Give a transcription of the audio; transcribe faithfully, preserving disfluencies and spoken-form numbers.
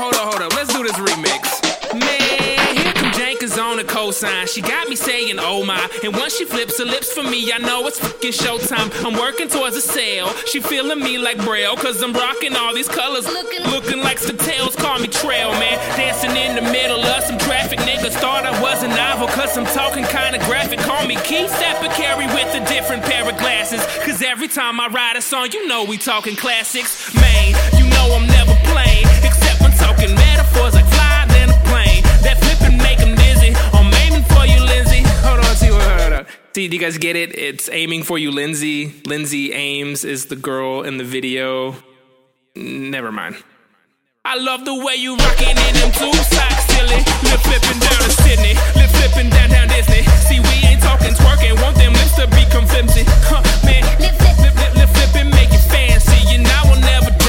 hold up, hold up. Let's do this remix. Man, here come Jankers on the cosign. She got me saying, oh my. And once she flips her lips for me, I know it's fucking showtime. I'm working towards a sale. She feeling me like Braille, cause I'm rocking all these colors. Looking, looking like Statales, call me Trail, man. Dancing in the middle of some traffic. Niggas thought I was a novel, cause I'm talking kinda graphic. Call me Keith Apicary with a different pair of glasses. Cause every time I write a song, you know we talking classics. Man, you know I'm never playing, except when talking metaphors like flying in a plane. That flipping make them dizzy. I'm aiming for you, Lindsay. Hold on, see what, hold on. See, do you guys get it? It's aiming for you, Lindsay. Lindsay Ames is the girl in the video. Never mind. I love the way you rockin' in them two socks, silly. Lip flipping down to Sydney, lip flipping downtown Disney. See, we ain't talking twerking, want them lips to become flimsy. Huh, man, lip flip, lip, lip, lip flipping, make it fancy. You know I'll never do